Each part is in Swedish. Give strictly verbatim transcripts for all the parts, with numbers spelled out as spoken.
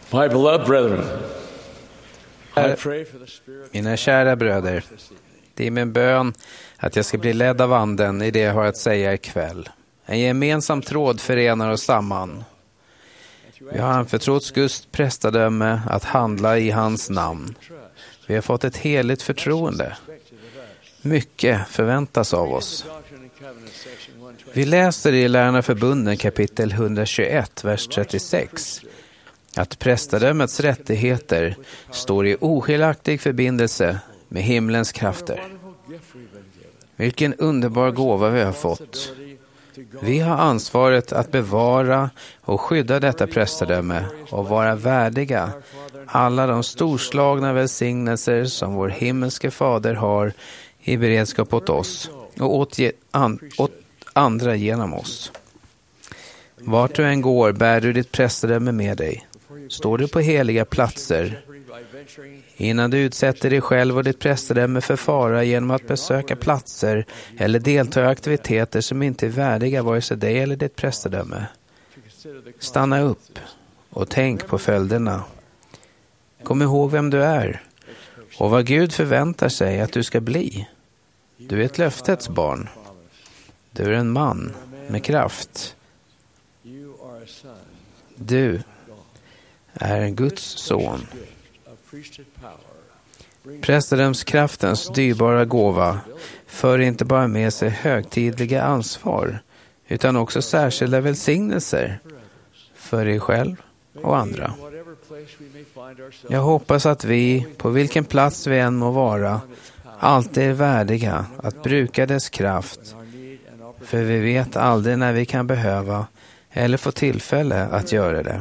My beloved brethren, I pray for the Spirit. Mina kära bröder, det är min bön att jag ska bli ledd av anden i det jag har att säga ikväll. En gemensam tråd förenar oss samman. Vi har anförtrotts Guds prästadöme att handla i hans namn. Vi har fått ett heligt förtroende. Mycket förväntas av oss. Vi läser i Lärarna förbunden kapitel etthundratjugoett, vers trettiosex, att prästadömets rättigheter står i oskiljaktig förbindelse med himlens krafter. Vilken underbar gåva vi har fått. Vi har ansvaret att bevara och skydda detta prästadöme och vara värdiga alla de storslagna välsignelser som vår himmelske fader har i beredskap åt oss och åt, ge, an, åt andra genom oss. Vart du än går bär du ditt prästadöme med dig. Står du på heliga platser innan du utsätter dig själv och ditt prästadöme för fara genom att besöka platser eller delta i aktiviteter som inte är värdiga vare sig dig eller ditt prästadöme. Stanna upp och tänk på följderna. Kom ihåg vem du är och vad Gud förväntar sig att du ska bli. Du är ett löftets barn. Du är en man med kraft. Du är en Guds son. Prästadömskraftens dyrbara gåva för inte bara med sig högtidliga ansvar utan också särskilda välsignelser för dig själv och andra. Jag hoppas att vi, på vilken plats vi än må vara, alltid är värdiga att bruka dess kraft, för vi vet aldrig när vi kan behöva eller få tillfälle att göra det.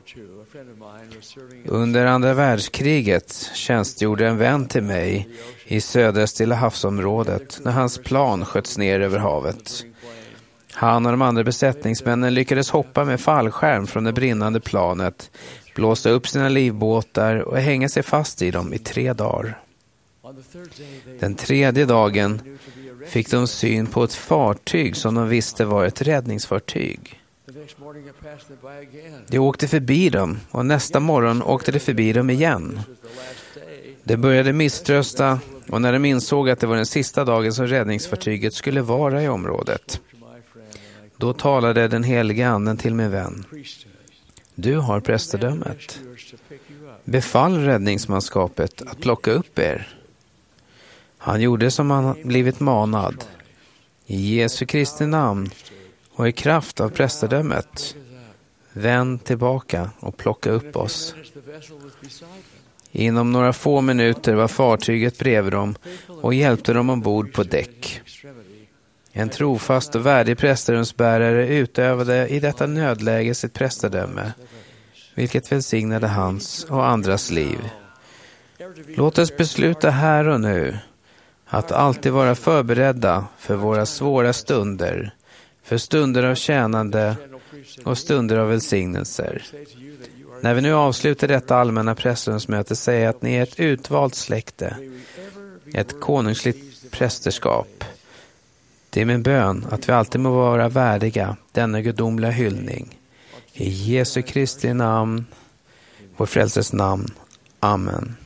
Under andra världskriget tjänstgjorde en vän till mig i södra Stilla havsområdet när hans plan sköts ner över havet. Han och de andra besättningsmännen lyckades hoppa med fallskärm från det brinnande planet, blåsa upp sina livbåtar och hänga sig fast i dem i tre dagar. Den tredje dagen fick de syn på ett fartyg som de visste var ett räddningsfartyg. De åkte förbi dem och nästa morgon åkte de förbi dem igen. De började misströsta och när de insåg att det var den sista dagen som räddningsfartyget skulle vara i området, då talade den heliga anden till min vän. Du har prästadömet. Befall räddningsmanskapet att plocka upp er. Han gjorde som han blivit manad. I Jesu Kristi namn och i kraft av prästadömet. Vänd tillbaka och plocka upp oss. Inom några få minuter var fartyget bredvid dem och hjälpte dem ombord på däck. En trofast och värdig prästadömsbärare utövade i detta nödläge sitt prästadöme, vilket välsignade hans och andras liv. Låt oss besluta här och nu att alltid vara förberedda för våra svåra stunder, för stunder av tjänande och stunder av välsignelser. När vi nu avslutar detta allmänna prästadömsmöte säger att ni är ett utvalt släkte, ett konungsligt prästerskap. Det är min bön att vi alltid må vara värdiga denna gudomliga hyllning. I Jesu Kristi namn, vår frälsers namn. Amen.